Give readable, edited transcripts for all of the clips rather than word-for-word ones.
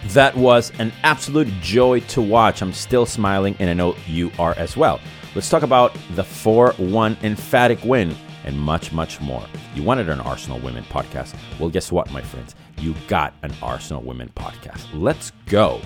That was an absolute joy to watch. I'm still smiling, and I know you are as well. Let's talk about the 4-1 emphatic win and much, much more. You wanted an Arsenal Women podcast. Well, guess what, my friends? You got an Arsenal Women podcast. Let's go.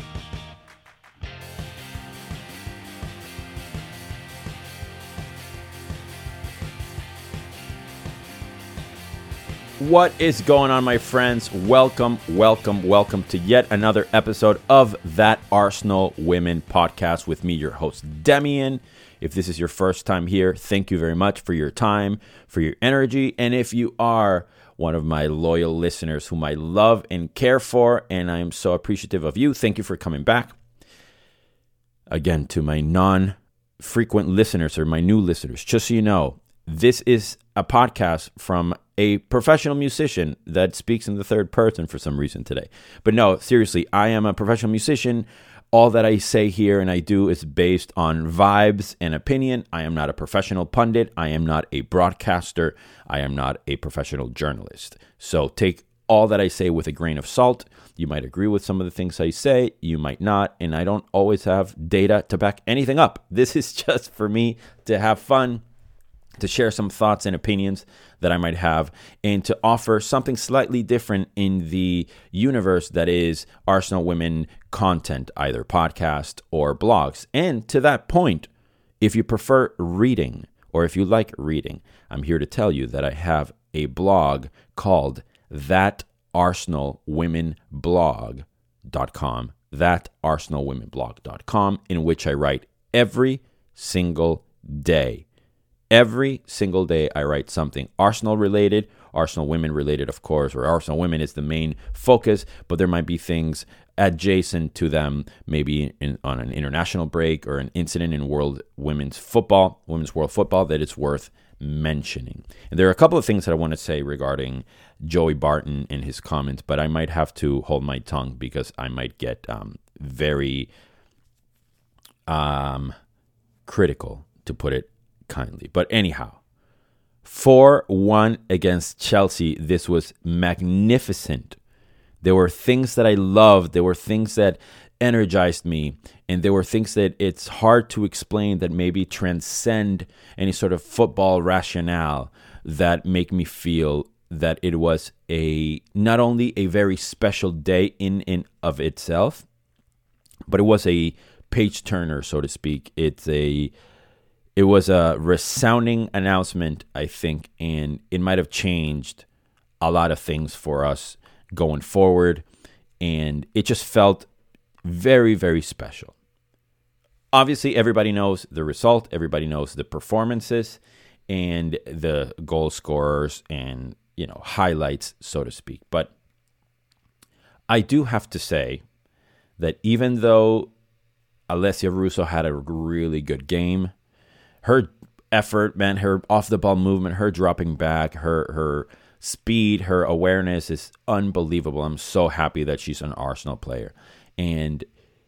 What is going on, my friends? Welcome to yet another episode of That Arsenal Women podcast with me, your host, Demian. If this is your first time here, thank you very much for your time, for your energy. And if you are one of my loyal listeners whom I love and care for, and I am so appreciative of you, thank you for coming back. Again, to my non-frequent listeners or my new listeners, just so you know, this is a podcast from a professional musician that speaks in the third person for some reason today. But no, seriously, I am a professional musician. All that I say here and I do is based on vibes and opinion. I am not a professional pundit. I am not a broadcaster. I am not a professional journalist. So take all that I say with a grain of salt. You might agree with some of the things I say. You might not. And I don't always have data to back anything up. This is just for me to have fun, to share some thoughts and opinions that I might have, and to offer something slightly different in the universe that is Arsenal Women content, either podcast or blogs. And to that point, if you prefer reading or if you like reading, I'm here to tell you that I have a blog called thatarsenalwomenblog.com, thatarsenalwomenblog.com, in which I write every single day. Every single day I write something Arsenal related, Arsenal Women related, of course, or Arsenal Women is the main focus, but there might be things adjacent to them, maybe on an international break or an incident in women's world football that it's worth mentioning. And there are a couple of things that I want to say regarding Joey Barton and his comments, but I might have to hold my tongue because I might get very critical, to put it kindly. But anyhow, 4-1 against Chelsea. This was magnificent. There were things that I loved. There were things that energized me. And there were things that it's hard to explain that maybe transcend any sort of football rationale that make me feel that it was not only a very special day in and of itself, but it was a page turner, so to speak. It was a resounding announcement, I think, and it might have changed a lot of things for us going forward, and it just felt very, very special. Obviously, everybody knows the result, everybody knows the performances, and the goal scorers and, highlights, so to speak. But I do have to say that even though Alessia Russo had a really good game, her effort, man, her off-the-ball movement, her dropping back, her speed, her awareness is unbelievable. I'm so happy that she's an Arsenal player. And,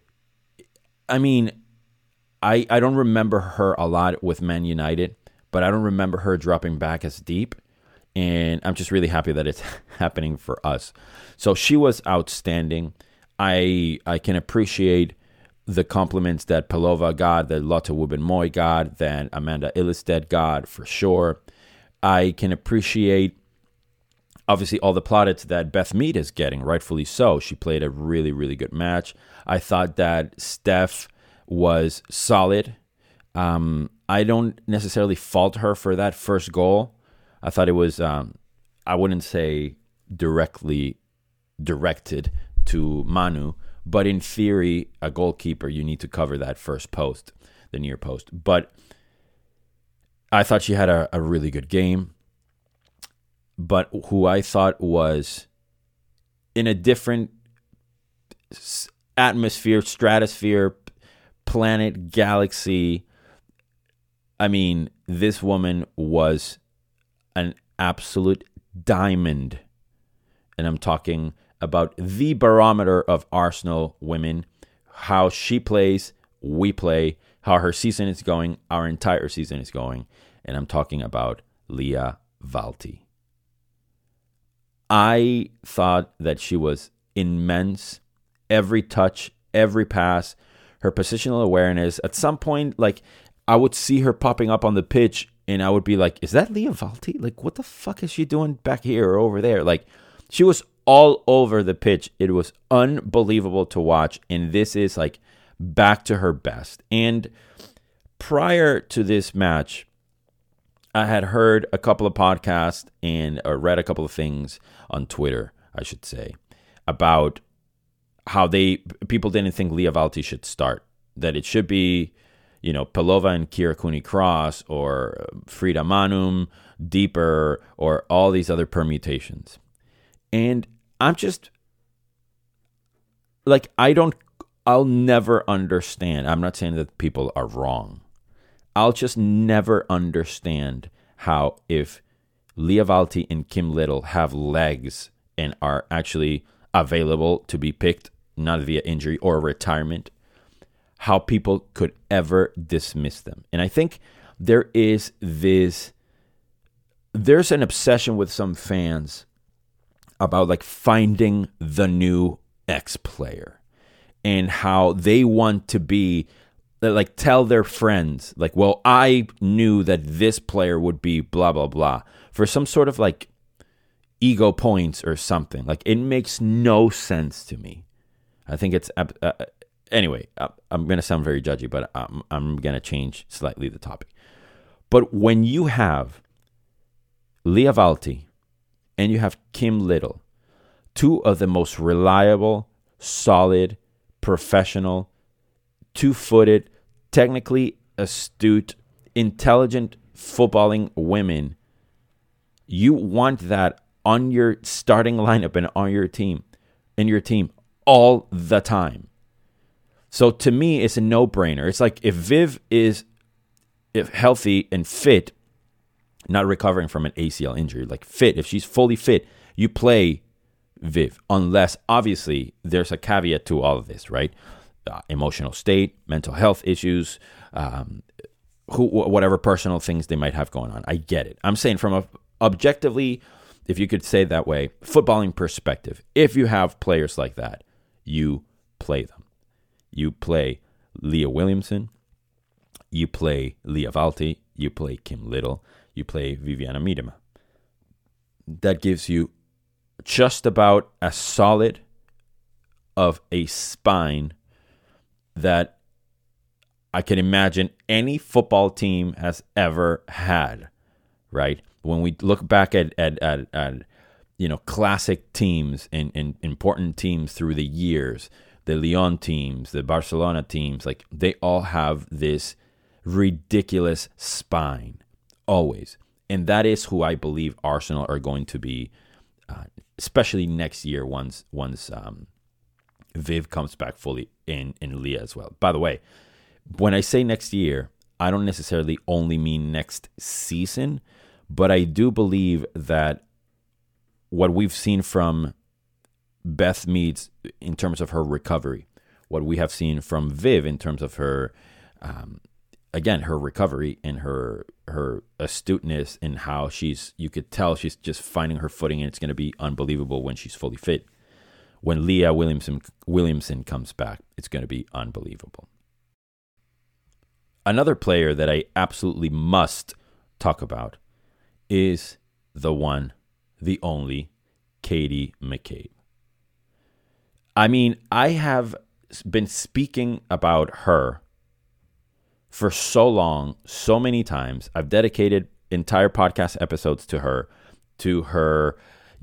I mean, I don't remember her a lot with Man United, but I don't remember her dropping back as deep. And I'm just really happy that it's happening for us. So she was outstanding. I can appreciate the compliments that Pelova got, that Lotte Wubben-Moy got, that Amanda Ilestedt got, for sure. I can appreciate, obviously, all the plaudits that Beth Mead is getting, rightfully so. She played a really, really good match. I thought that Steph was solid. I don't necessarily fault her for that first goal. I thought it was, I wouldn't say directly directed to Manu, but in theory, a goalkeeper, you need to cover that first post, the near post. But I thought she had a really good game. But who I thought was in a different atmosphere, stratosphere, planet, galaxy, I mean, this woman was an absolute diamond. And I'm talking about the barometer of Arsenal Women, how she plays, we play, how her season is going, our entire season is going. And I'm talking about Lia Wälti. I thought that she was immense every touch, every pass, her positional awareness. At some point, like, I would see her popping up on the pitch and I would be like, is that Lia Wälti? Like, what the fuck is she doing back here or over there? Like, she was all over the pitch. It was unbelievable to watch. And this is like back to her best. And prior to this match, I had heard a couple of podcasts and read a couple of things on Twitter, I should say, about how people didn't think Lia Wälti should start. That it should be, Pelova and Kyra Cooney-Cross or Frida Manum, Deeper, or all these other permutations. And I'm just, like, I'll never understand. I'm not saying that people are wrong. I'll just never understand how, if Lia Wälti and Kim Little have legs and are actually available to be picked, not via injury or retirement, how people could ever dismiss them. And I think there's an obsession with some fans about like finding the new X player and how they want to be, like, tell their friends, like, well, I knew that this player would be blah, blah, blah, for some sort of like ego points or something. Like, it makes no sense to me. I think it's, anyway, I'm going to sound very judgy, but I'm going to change slightly the topic. But when you have Lia Wälti and you have Kim Little, two of the most reliable, solid, professional, two-footed, technically astute, intelligent footballing women, you want that on your starting lineup and on your team, all the time. So to me, it's a no-brainer. It's like if Viv is healthy and fit, not recovering from an ACL injury, like fit, if she's fully fit, you play Viv, unless obviously there's a caveat to all of this, right? Emotional state, mental health issues, whatever personal things they might have going on. I get it. I'm saying from a objectively, if you could say it that way, footballing perspective, if you have players like that, you play them. You play Leah Williamson, you play Lia Wälti, you play Kim Little, you play Vivianne Miedema. That gives you just about as solid of a spine that I can imagine any football team has ever had, right? When we look back at classic teams and important teams through the years, the Lyon teams, the Barcelona teams, like, they all have this ridiculous spine, always. And that is who I believe Arsenal are going to be, especially next year once Viv comes back fully in Lia as well. By the way, when I say next year, I don't necessarily only mean next season, but I do believe that what we've seen from Beth Meads in terms of her recovery, what we have seen from Viv in terms of her, again, her recovery and her astuteness and how you could tell she's just finding her footing, and it's going to be unbelievable when she's fully fit. When Leah Williamson comes back, it's going to be unbelievable. Another player that I absolutely must talk about is the one, the only, Katie McCabe. I mean, I have been speaking about her for so long, so many times. I've dedicated entire podcast episodes to her, her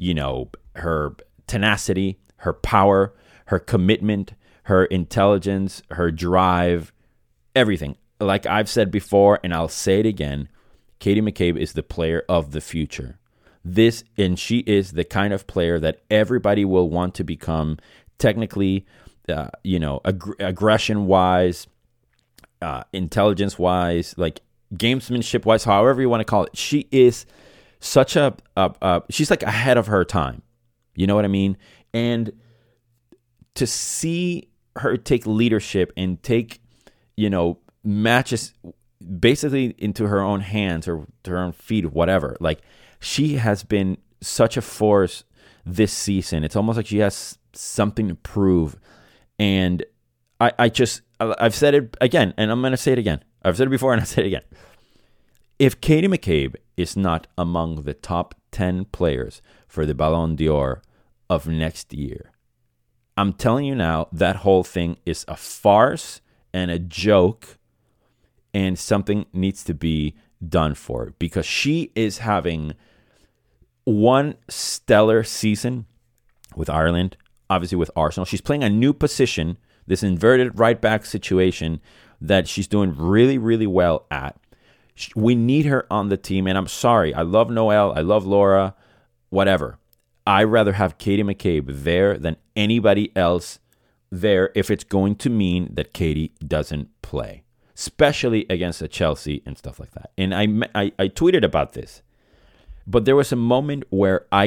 tenacity, her power, her commitment, her intelligence, her drive, everything. Like I've said before, and I'll say it again, Katie McCabe is the player of the future. And she is the kind of player that everybody will want to become, technically, aggression-wise, intelligence-wise, like gamesmanship-wise, however you want to call it. She is such she's like ahead of her time. You know what I mean? And to see her take leadership and take, matches basically into her own hands or to her own feet, whatever. Like, she has been such a force this season. It's almost like she has something to prove. And I've said it again, and I'm going to say it again. I've said it before, and I'll say it again. If Katie McCabe is not among the top 10 players for the Ballon d'Or of next year, I'm telling you now, that whole thing is a farce and a joke, and something needs to be done for it, because she is having one stellar season with Ireland, obviously with Arsenal. She's playing a new position, this inverted right back situation that she's doing really, really well at. We need her on the team, and I'm sorry. I love Noelle. I love Laura, whatever. I'd rather have Katie McCabe there than anybody else there if it's going to mean that Katie doesn't play, especially against a Chelsea and stuff like that. And I tweeted about this, but there was a moment where I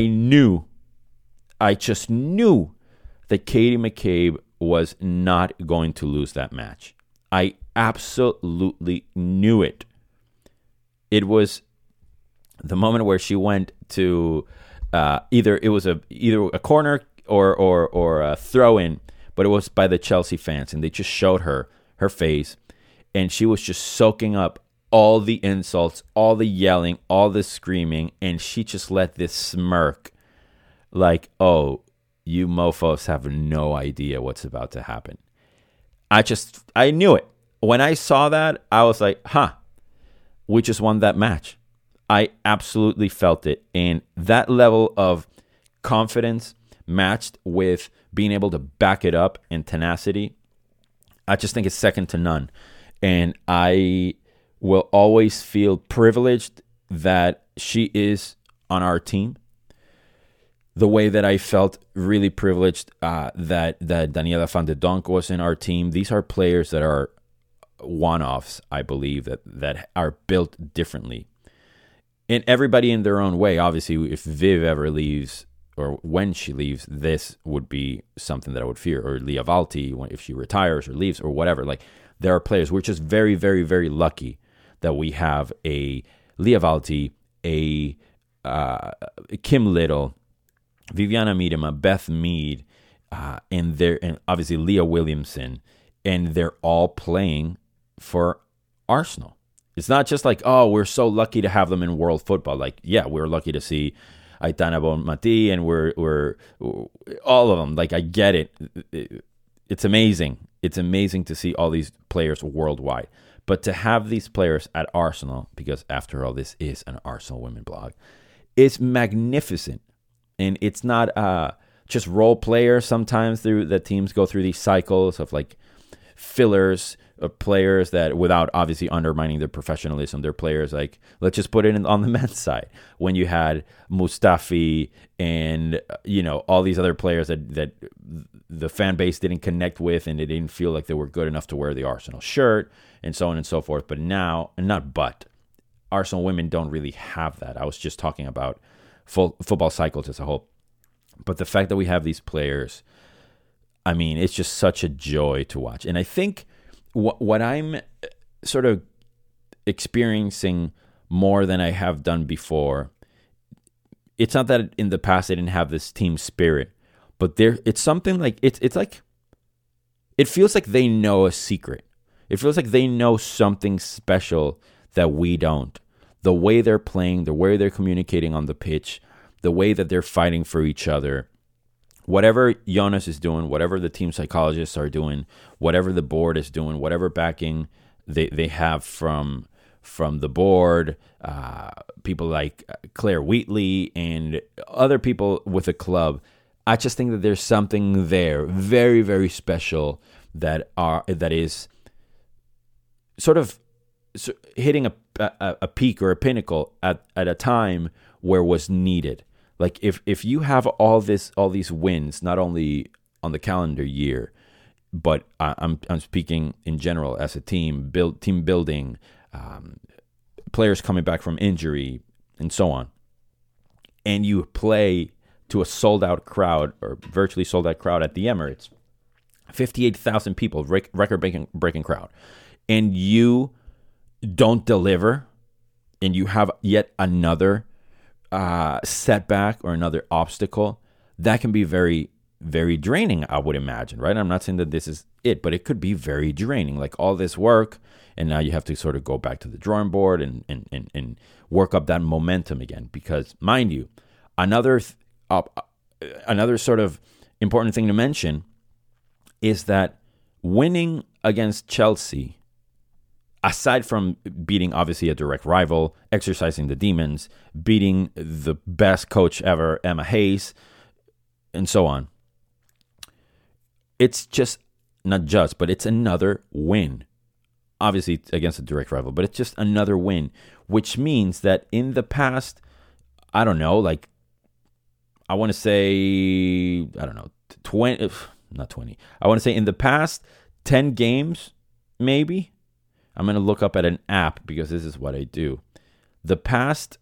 just knew that Katie McCabe was not going to lose that match. I absolutely knew it. It was the moment where she went to either a corner or a throw in, but it was by the Chelsea fans, and they just showed her face, and she was just soaking up all the insults, all the yelling, all the screaming, and she just let this smirk like, oh, you mofos have no idea what's about to happen. I knew it. When I saw that, I was like, we just won that match. I absolutely felt it. And that level of confidence matched with being able to back it up and tenacity, I just think it's second to none. And I will always feel privileged that she is on our team, the way that I felt really privileged that Daniela van de Donk was in our team. These are players that are one-offs, I believe, that are built differently. And everybody in their own way. Obviously, if Viv ever leaves, or when she leaves, this would be something that I would fear. Or Lia Valti, if she retires or leaves or whatever. Like, there are players. We're just very, very, very lucky that we have a Lia Valti, a Kim Little, Viviana Miedema, Beth Mead, and obviously Leah Williamson, and they're all playing for Arsenal. It's not just like, oh, we're so lucky to have them in world football. Like, yeah, we're lucky to see Aitana Bonmati, and we're all of them. Like, I get it. It's amazing. It's amazing to see all these players worldwide. But to have these players at Arsenal, because after all, this is an Arsenal women blog, is magnificent. And it's not just role players. Sometimes the teams go through these cycles of like fillers of players that, without obviously undermining their professionalism, they're players like, let's just put it on the men's side. When you had Mustafi and all these other players that the fan base didn't connect with, and they didn't feel like they were good enough to wear the Arsenal shirt, and so on and so forth. But now, Arsenal women don't really have that. I was just talking about football cycles as a whole. But the fact that we have these players, I mean, it's just such a joy to watch. And I think what I'm sort of experiencing more than I have done before, it's not that in the past I didn't have this team spirit, but it's something like, it's like, it feels like they know a secret. It feels like they know something special that we don't. The way they're playing, the way they're communicating on the pitch, the way that they're fighting for each other. Whatever Jonas is doing, whatever the team psychologists are doing, whatever the board is doing, whatever backing they have from the board, people like Claire Wheatley and other people with the club, I just think that there's something there very, very special that is sort of hitting a peak or a pinnacle at a time where was needed. Like if you have all these wins, not only on the calendar year, but I'm speaking in general as a team building, players coming back from injury, and so on, and you play to a sold out crowd or virtually sold out crowd at the Emirates, 58,000 people, record breaking crowd, and you don't deliver, and you have yet another setback or another obstacle, that can be very, very draining, I would imagine, right? I'm not saying that this is it, but it could be very draining. Like all this work, and now you have to sort of go back to the drawing board and work up that momentum again. Because, mind you, another sort of important thing to mention is that winning against Chelsea, aside from beating obviously a direct rival, exercising the demons, beating the best coach ever, Emma Hayes, and so on, it's just not just, but it's another win. Obviously against a direct rival, but it's just another win, which means that in the past, I don't know, like I want to say, I don't know, 20, not 20. I want to say in the past 10 games, maybe. I'm going to look up at an app because this is what I do. The past,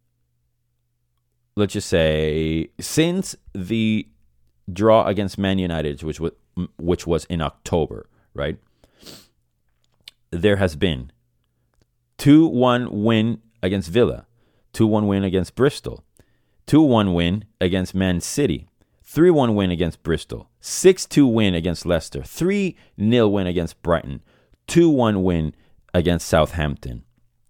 let's just say, since the draw against Man United, which was in October, right? There has been 2-1 win against Villa, 2-1 win against Bristol, 2-1 win against Man City, 3-1 win against Bristol, 6-2 win against Leicester, 3-0 win against Brighton, 2-1 win against Southampton,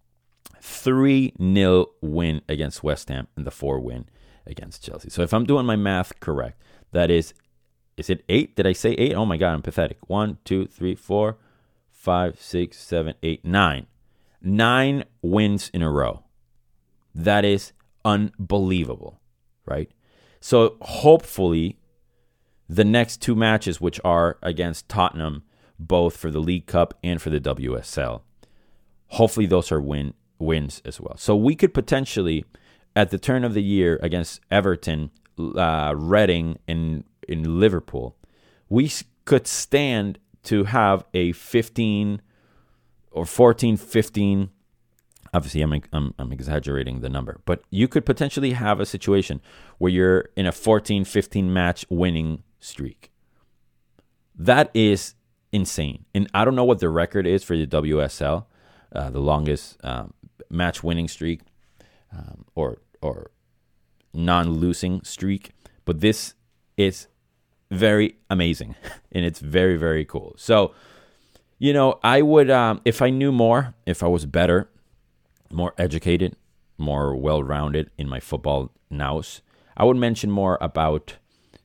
3-0 win against West Ham, and the 4 win against Chelsea. So if I'm doing my math correct, that is it 8? Did I say 8? Oh my God, I'm pathetic. 1, 2, 3, 4, 5, 6, 7, 8, 9. 9 wins in a row. That is unbelievable, right? So hopefully the next 2 matches, which are against Tottenham, both for the League Cup and for the WSL, hopefully those are wins as well. So we could potentially, at the turn of the year against Everton, Reading, and in Liverpool, we could stand to have a 15 or 14-15. Obviously, I'm exaggerating the number, but you could potentially have a situation where you're in a 14-15 match winning streak. That is insane. And I don't know what the record is for the WSL, the longest match winning streak or non-losing streak, but this is very amazing and it's very, very cool. So, you know, I would, if I knew more, if I was better, more educated, more well-rounded in my football nous, I would mention more about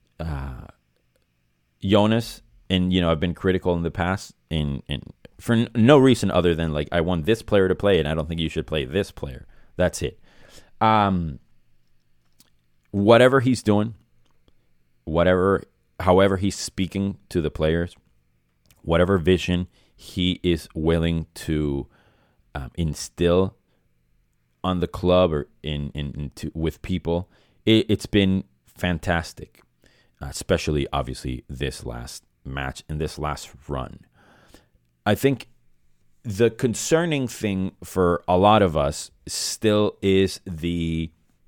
Jonas. And, you know, I've been critical in the past for no reason other than, like, I want this player to play and I don't think you should play this player. That's it. Whatever he's doing, however he's speaking to the players, whatever vision he is willing to instill on the club or with people, it's been fantastic, especially obviously this last match and this last run. I think the concerning thing for a lot of us still is the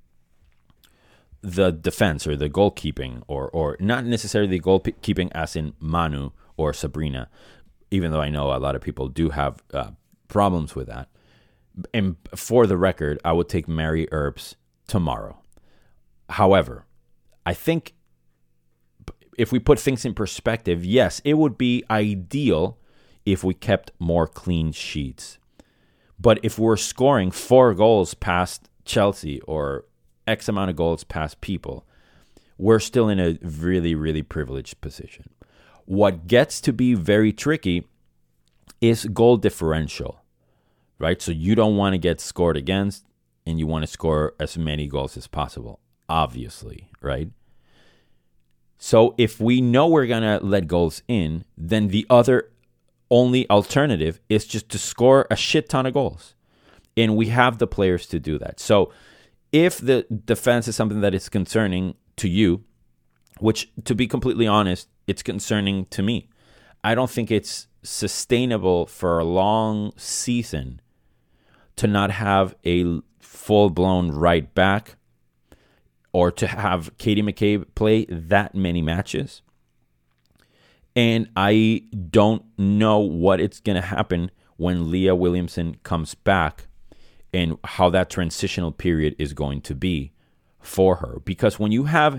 defense or the goalkeeping, or not necessarily the goalkeeping as in Manu or Sabrina, even though I know a lot of people do have problems with that. And for the record, I would take Mary Earps tomorrow. However, I think if we put things in perspective, yes, it would be ideal if we kept more clean sheets. But if we're scoring 4 goals past Chelsea or X amount of goals past people, we're still in a really, really privileged position. What gets to be very tricky is goal differential, right? So you don't want to get scored against and you want to score as many goals as possible, obviously, right? So if we know we're going to let goals in, then the other only alternative is just to score a shit ton of goals. And we have the players to do that. So if the defense is something that is concerning to you, which, to be completely honest, it's concerning to me, I don't think it's sustainable for a long season to not have a full-blown right back or to have Katie McCabe play that many matches. And I don't know what it's going to happen when Leah Williamson comes back and how that transitional period is going to be for her. Because when you have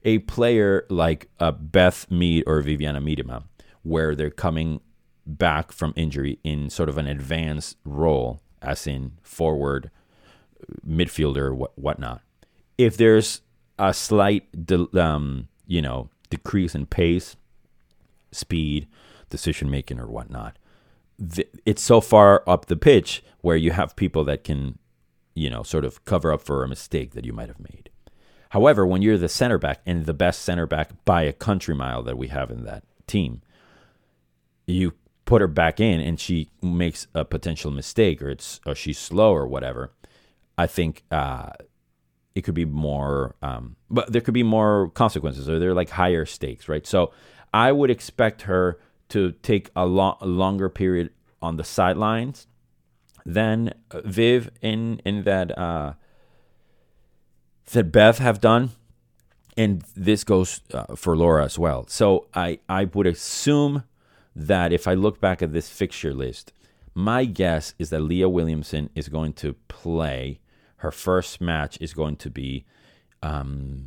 a player like Beth Mead or Viviana Miedema, where they're coming back from injury in sort of an advanced role, as in forward, midfielder, whatnot. If there's a slight, decrease in pace, speed, decision making, or whatnot, it's so far up the pitch where you have people that can, sort of cover up for a mistake that you might have made. However, when you're the center back, and the best center back by a country mile that we have in that team, you put her back in and she makes a potential mistake, or she's slow or whatever, I think it could be more, but there could be more consequences, or they're like higher stakes, right? So I would expect her to take a longer period on the sidelines than Viv in that Beth have done, and this goes for Laura as well. So I would assume that if I look back at this fixture list, my guess is that Leah Williamson is going to play. Her first match is going to be, I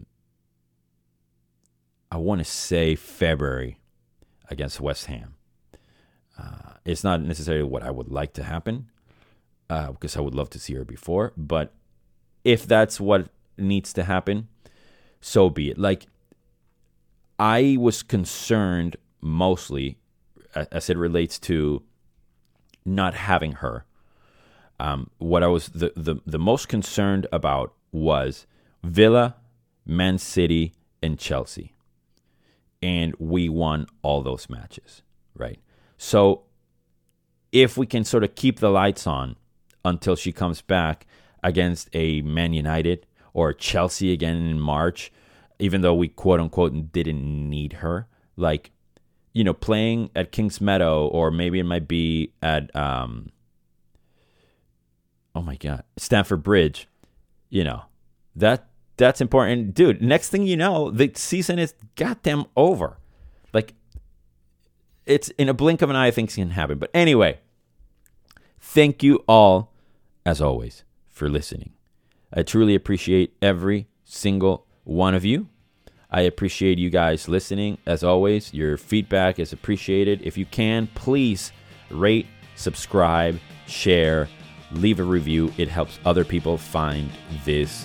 want to say February against West Ham. It's not necessarily what I would like to happen, because I would love to see her before. But if that's what needs to happen, so be it. Like, I was concerned mostly as it relates to not having her. What I was the most concerned about was Villa, Man City, and Chelsea. And we won all those matches, right? So if we can sort of keep the lights on until she comes back against a Man United or Chelsea again in March, even though we quote unquote didn't need her, like, playing at Kings Meadow, or maybe it might be at Stamford Bridge, that's important. Dude, next thing you know, the season is goddamn over. Like, it's in a blink of an eye, things can happen. But anyway, thank you all, as always, for listening. I truly appreciate every single one of you. I appreciate you guys listening. As always, your feedback is appreciated. If you can, please rate, subscribe, share, leave a review. It helps other people find this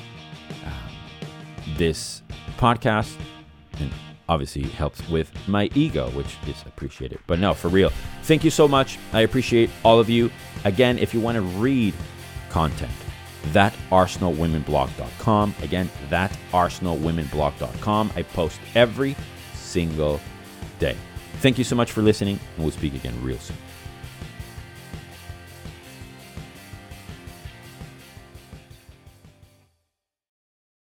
podcast, and obviously helps with my ego, which is appreciated. But no, for real, thank you so much. I appreciate all of you. Again, if you want to read content, thatarsenalwomenblog.com. Again, thatarsenalwomenblog.com. I post every single day. Thank you so much for listening, and we'll speak again real soon.